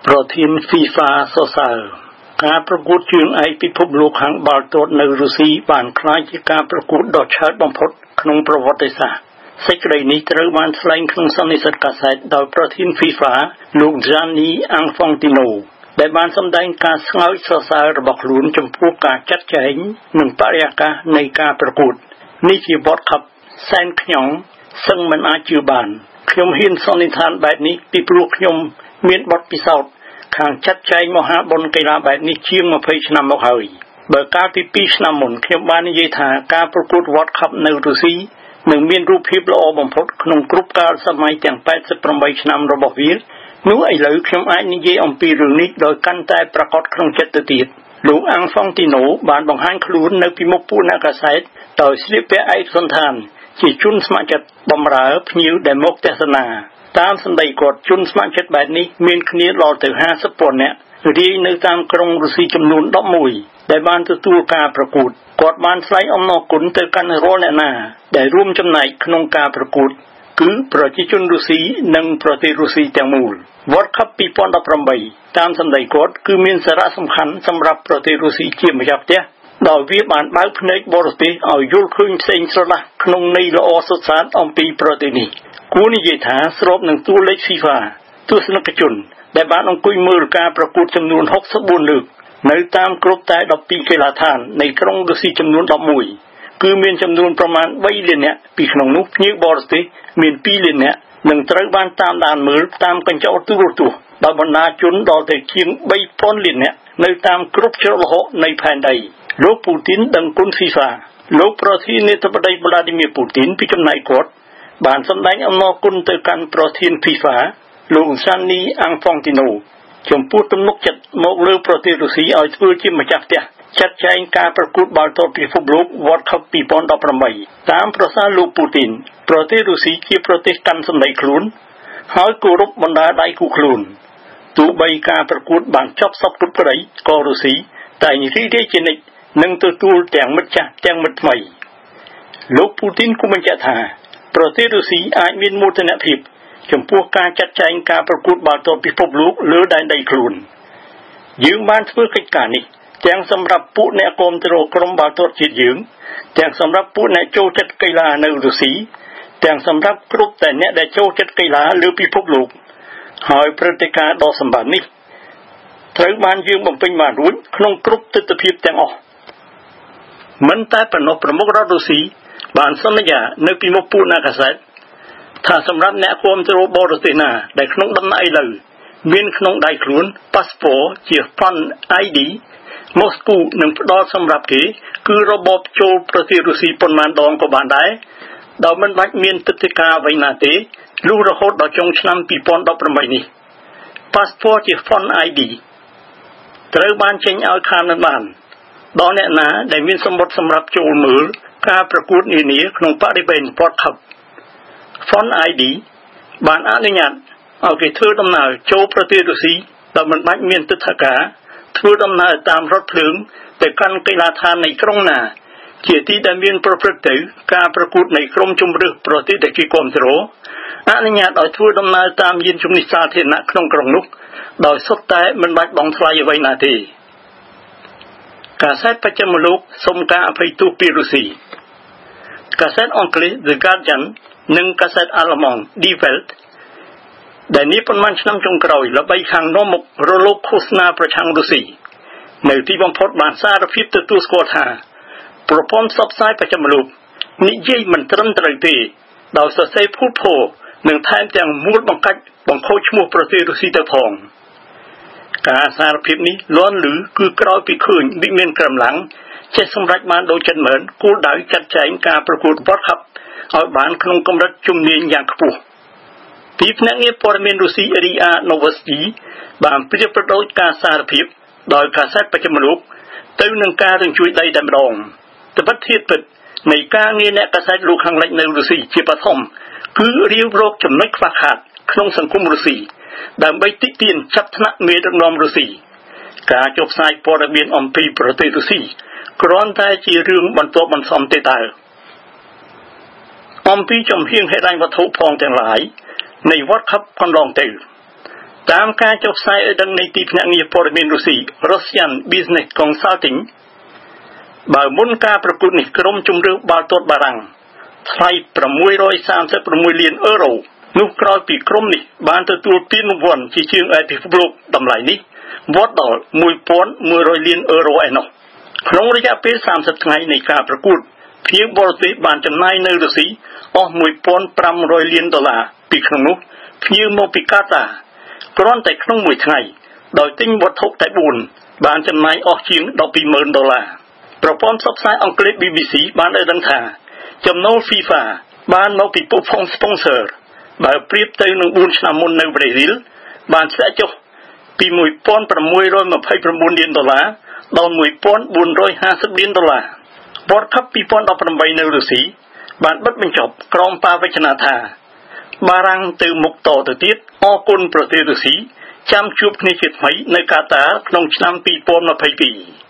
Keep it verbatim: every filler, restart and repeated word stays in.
ប្រធាន FIFA សរសើរការប្រកួតជើងឯកពិភពលោកខាងបាល់ទាត់នៅរុស្ស៊ីបានក្លាយជាការប្រកួតដ៏ឆើតបំផុតក្នុងប្រវត្តិសាស្ត្រសេចក្តីនេះត្រូវបានថ្លែងក្នុងសន្និសីទកាសែតដោយប្រធាន FIFA លោក Gianni Infantino ដែលបានសម្ដែងការស្ងើចសរសើររបស់ខ្លួនចំពោះការចាត់ចែងនិងបរិយាកាសនៃការប្រកួតនេះជា World Cup សែនខ្ញង់សឹងមិនអាចជឿបានខ្ញុំហ៊ានសន្និដ្ឋានបែបនេះពីព្រោះខ្ញុំមានបទពិសោធន៍ខាងចាត់ចែងមហាបុណ្យកីឡាបែបនេះជាងยี่สิบឆ្នាំមកហើយបើកាលពីtwoឆ្នាំមុនខ្ញុំបាននិយាយថាការប្រកួត World Cup នៅរុស្ស៊ីនឹងមានរូបភាពល្អបំផុតក្នុងគ្រប់កាលសម័យទាំងeighty-eightឆ្នាំរបស់វានោះឥឡូវខ្ញុំអាចនិយាយអំពីរឿងនេះដោយកាន់តែប្រកបក្នុងចិត្តទៅទៀតលោក Infantino បានបង្ហាញខ្លួននៅពីមុខពួកអ្នកកាសែតដោយស្លៀកពាក់ឯកសណ្ឋានជាជនស្ម័គ្រចិត្តបម្រើភ្ញៀវដែលមកទស្សនាតាមសម្ដីគាត់ជនស្ម័គ្រចិត្តបែបនេះមានគ្នាដល់ទៅfiftyពាន់នាក់រាយនៅតាមក្រុងរុស្ស៊ីចំនួនelevenដែលបានទទួលការប្រកួតគាត់បានថ្លែងអំណរគុណទៅកាន់រាល់អ្នកណាដែលរួមចំណែកក្នុងការប្រកួតគឺប្រជាជនរុស្ស៊ីនិងប្រទេសរុស្ស៊ីទាំងមូល World Cup twenty eighteen តាមសម្ដីគាត់គឺមានសារៈសំខាន់សម្រាប់ប្រទេសរុស្ស៊ីជាម្ចាស់ផ្ទះដោយវាបានបើកភ្នែកបរទេសឲ្យយល់ឃើញផ្សេងស្រឡះក្នុងន័យល្អសុទ្ធសាធអំពីប្រទេសនេះគួរនិយាយថាស្របនឹងតួលេខ FIFA ទស្សនិកជនដែលបានអង្គុយមើលការប្រកួតចំនួនsixty-fourលើកនៅតាមគ្រប់តែtwelveកីឡាដ្ឋាននៃក្រុងរុស្ស៊ីចំនួនelevenគឺមានចំនួនប្រមាណthreeលាននាក់ពីក្នុងនោះភ្ញៀវបរទេសមានtwoលាននាក់និងត្រូវបានតាមដានមើលតាមកញ្ចក់ទូរទស្សន៍ដោយបណ្ដាជនដល់ទៅជាងthree thousandលាននាក់នៅតាមគ្រប់ច្រកល្ហកនៃផែនដីលោកពូទីនដឹងគុណ FIFA លោកប្រធានាធិបតី Vladimir Putin ពីចំណែកគាត់បានសម្ដែងអំណរគុណទៅកាន់ប្រធាន FIFA លោក Gianni Infantino ចំពោះទំនុកចិត្តមកលើប្រទេសរុស្ស៊ីឲ្យធ្វើជាម្ចាស់ផ្ទះចាត់ចែងការប្រកួតបាល់ទាត់ពិភពលោក World Cup twenty eighteen តាមប្រសាសន៍លោកពូទីនប្រទេសរុស្ស៊ីជាប្រទេសកាន់សម្ដីខ្លួនហើយគោរពបណ្ដាដៃគូខ្លួនទោះបីការប្រកួតបានចប់សពគ្រប់ក្តីក៏រុស្ស៊ីតែរីករាយជានិច្ចនឹងទទួលទាំងមិត្តចាស់ទាំងមិត្តថ្មីលោកពូទីនគូបញ្ជាក់ថាប្រទេសរុស្ស៊ីអាចមានមោទនភាពចំពោះការចាត់ចែងការប្រកួតបាល់ទាត់ពិភពលោកលើដែនដីខ្លួនយើងបានធ្វើកិច្ចការនេះទាំងសម្រាប់ពួកអ្នកគាំទ្រក្រុមបាល់ទាត់ជាតិយើងទាំងសម្រាប់ពួកអ្នកចូលចិត្តកីឡានៅរុស្ស៊ីទាំងសម្រាប់គ្រប់តែអ្នកដែលចូលចិត្តកីឡាលើពិភពលោកហើយព្រឹត្តិការណ៍ដ៏សម្បត្តិនេះត្រូវបានយើងបំពេញបានរួចក្នុងគ្រប់ទិដ្ឋភាពទាំងអស់មិនតែប៉ុណ្ណោះប្រមុខរដ្ឋរុស្ស៊ីបានសន្យានៅពីមុខពួកអ្នកកាសែតថាសម្រាប់អ្នកគាំទ្របរទេសណាដែលក្នុងដំណើរឥឡូវមានក្នុងដៃខ្លួន passport ជា Fan ไอ ดี Moscow នឹងផ្ដល់សម្រាប់គេគឺរបបចូលប្រទេសរុស្ស៊ីប៉ុន្មានដងក៏បានដែរដោយមិនបាច់មានទឹកដីការអ្វីណាទេលុះរហូតដល់ចុងឆ្នាំtwenty eighteenនេះ passport ជា Fan ไอ ดี ត្រូវបានចេញឲ្យខាងនឹងបានដល់អ្នកណាដែលមានសម្បត្តិសម្រាប់ចូលមើលការប្រកួតនានាក្នុងបរិវេណ World Cup Fan ไอ ดี បានអនុញ្ញាតឲ្យគេធ្វើដំណើរចូលប្រទេសរុស្ស៊ីដោយមិនបាច់មានទិដ្ឋាការធ្វើដំណើរតាមរថភ្លើងទៅកាន់កីឡាដ្ឋាននៃក្រុងណាជាទីដែលមានប្រព្រឹត្តទៅការប្រកួតនៃក្រុមជម្រើសប្រទេសដែលគេគាំទ្រអនុញ្ញាតឲ្យធ្វើដំណើរតាមយានជំនិះសាធារណៈក្នុងក្រុងនោះដោយសុទ្ធតែមិនបាច់បង់ថ្លៃអ្វីណាទេកាសែតបច្ចិមលោកសូមការអភ័យទោសពីរុស្ស៊ីកាសែតអង់គ្លេស The Guardian និងកាសែតអាល្លឺម៉ង់ Die Welt ដែលនេះប៉ុន្មានឆ្នាំចុងក្រោយល្បីខាងនាំមុខរលកឃោសនាប្រឆាំងរុស្ស៊ីនៅទីបំផុតបានសារភាពទទួលស្គាល់ថាប្រព័ន្ធផ្សព្វផ្សាយបច្ចិមលោកនិយាយមិនត្រឹមត្រូវទេដោយសរសេរភូតភរនិងថែមទាំងមូលបង្កាច់បង្ខូចឈ្មោះប្រទេសរុស្ស៊ីទៅផងការសារភាពនេះលន់លឺគឺក្រោយពីឃើញវិមានក្រំឡាំងចេះសម្រេចបានដូចចិត្តមែនគោលដៅចាត់ចែងការប្រកួត World Cup ឲ្យបានក្នុងកម្រិតជំនាញយ៉ាងខ្ពស់ពីភ្នាក់ងារព័ត៌មានរុស្ស៊ី រី អា Novosti បានប្រៀបប្រដូចការសារភាពដោយកាសែតបច្ចិមលោកទៅនឹងការរញ្ជួយដីតែម្ដងត្បិតធៀបពិតនៃការងារអ្នកកាសែតលោកខាងលិចនៅរុស្ស៊ីជាបឋមគឺរៀបរកចំណុចខ្វះខាតក្នុងសង្គមរុស្ស៊ីដើម្បីទាក់ទាញចាប់ថ្នាក់មេដឹកនាំរុស្ស៊ីការចុះផ្សាយព័ត៌មានអំពីប្រទេសរុស្ស៊ីគ្រាន់តែជារឿងបន្ទាប់បន្សំទេតើអំពីចំហៀងហេតុអញ្ញវត្ថុផងទាំងឡាយនៃ World Cup កន្លងទៅតាមការចុះផ្សាយឲ្យដឹងនៃទីភ្នាក់ងារព័ត៌មានរុស្ស៊ី Russian Business Consulting បើមុនការប្រកួតនេះក្រុមជំរឿនបាល់ទាត់បារាំងថ្លៃ636លានអឺរ៉ូនោះក្រោយពីក្រុមនេះបានទទួលពានរង្វាន់ជាជើងឯកពិភពលោកតម្លៃនេះវត្តដល់1100លានអឺរ៉ូឯណោះក្នុងរយៈពេល30ថ្ងៃនៃការប្រកួតភ្ញៀវបរទេសបានចំណាយនៅរុស្ស៊ីអស់1500លានដុល្លារពីក្នុងនោះភ្ញៀវមកពីកាតាគ្រាន់តែក្នុងមួយថ្ងៃដោយទិញវត្ថុតែ4បានចំណាយអស់ជាង120,000ដុល្លារប្រព័ន្ធផ្សព្វផ្សាយអង់គ្លេស B B C បានឲ្យដឹងថាចំណូល FIFA បានមកពីពួកផង sponsor បើប្រៀបទៅនឹង4ឆ្នាំមុននៅប្រេស៊ីលបានធ្លាក់ចុះពី1629លានដុល្លារដល់1450លានដុល្លារ World Cup 2018នៅរុស្ស៊ីបានបិទបញ្ចប់ក្រោមការវិចារថាបារាំងទៅមុខតទៅទៀតអរគុណប្រទេសរុស្ស៊ីចាំជួបគ្នាជាថ្មីនៅកាតាក្នុងឆ្នាំ2022